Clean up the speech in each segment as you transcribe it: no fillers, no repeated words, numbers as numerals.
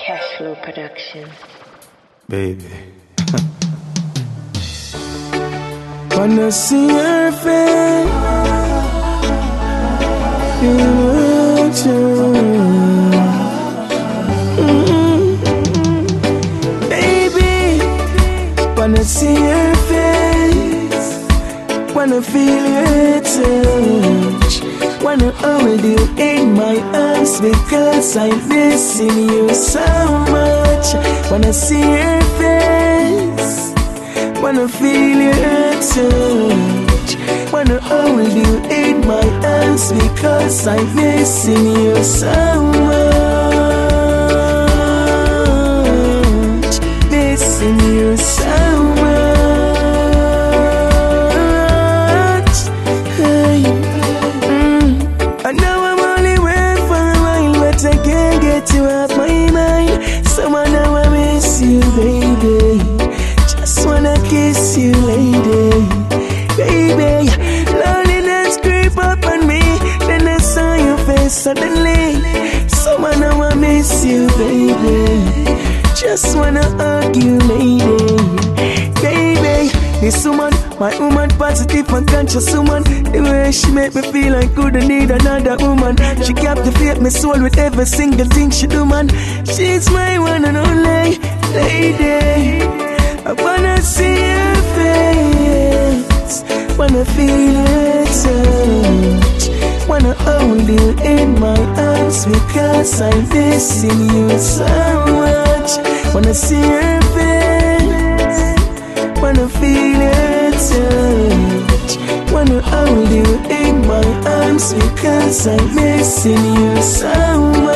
Cashflow Production. Baby. Wanna see your face, you want you. Baby, wanna see your face, wanna feel your touch, wanna hold you in my arms because I'm missing you so much. Wanna see your face, wanna feel your touch, wanna hold you in my arms because I'm missing you so much, missing you so much. Hey. I know I'm only waiting for a while, but I can't get you off my mind. So I know I miss you, baby. Just wanna kiss you, lady. Baby, loneliness creep up on me. Then I saw your face suddenly. So I know I miss you, baby. Just wanna hug you, lady. Baby, this woman, my woman, positive and conscious woman. The way she make me feel I couldn't need another woman. She captivate my soul with every single thing she do, man. She's my one and only lady. I wanna see your face, wanna feel your touch, wanna hold you in my arms because I'm missing you so much. Wanna see your face, wanna feel your touch, wanna hold you in my arms because I'm missing you so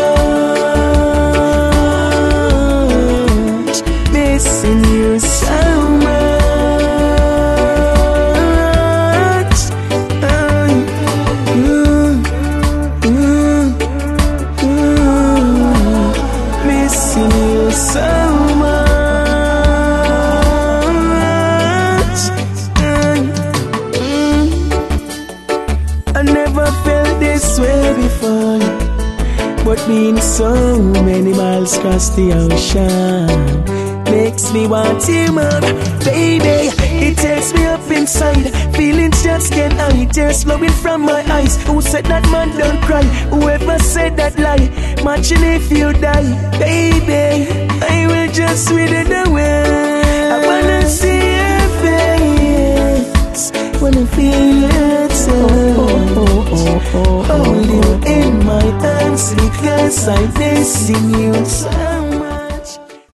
much, missing you so much. Missing you so much. I never felt this way before, but being so many miles across the ocean makes me want you more, baby. It takes me up inside, feelings just can't hide, tears flowing from my eyes. Who said that man don't cry? Whoever said that lie? Imagine if you die, baby. I will just wither away. I wanna see your face, wanna feel your touch, hold you in my arms because I'm missing you so